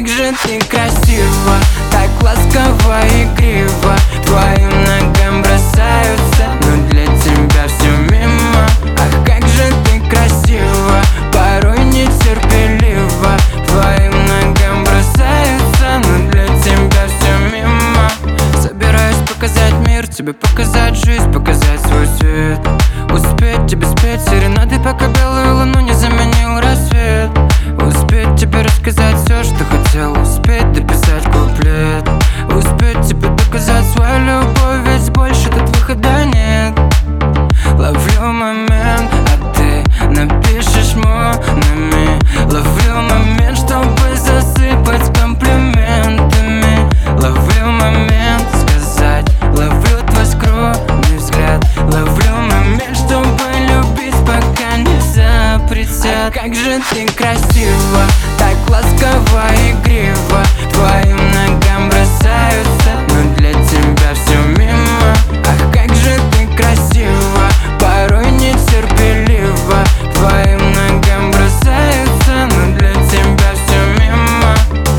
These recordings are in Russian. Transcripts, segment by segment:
как же ты красива, так ласково и игриво. Твоим ногам бросаются, но для тебя все мимо. Ах, как же ты красива, порой нетерпеливо. Твоим ногам бросаются, но для тебя все мимо. Собираюсь показать мир, тебе показать жизнь, показать свой свет. Успеть тебе спеть серенады, пока белую луну не заменил рассвет. Успеть тебе рассказать все, что хотел, успеть дописать куплет. Успеть тебе доказать свою любовь, ведь больше тут выхода нет. Ловлю момент, а ты напишешь монами. Ловлю момент, чтобы засыпать комплиментами. Ловлю момент сказать, ловлю твой скромный взгляд. Ловлю момент, чтобы любить, пока не запретят. А как же ты красива, так ласково и игриво. Твоим ногам бросаются, но для тебя все мимо. Ах, как же ты красива, порой нетерпеливо. Твоим ногам бросаются, но для тебя все мимо.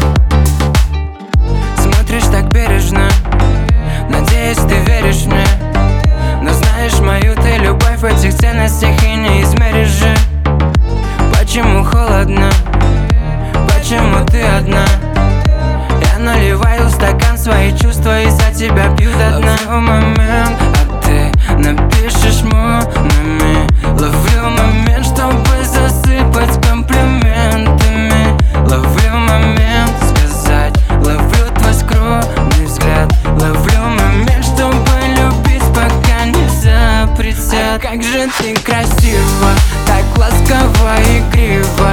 Смотришь так бережно, надеюсь, ты веришь мне. Но знаешь, мою ты любовь в этих ценностях и не измеришь же. Почему холодно? Почему ты одна? Я наливаю в стакан свои чувства и за тебя пью до дна. Ловлю момент, а ты напишешь монами. Ловлю момент, чтобы засыпать комплиментами. Ловлю момент сказать, ловлю твой скромный взгляд. Ловлю момент, чтобы любить, пока не запретят. А как же ты красива, так ласково и игриво.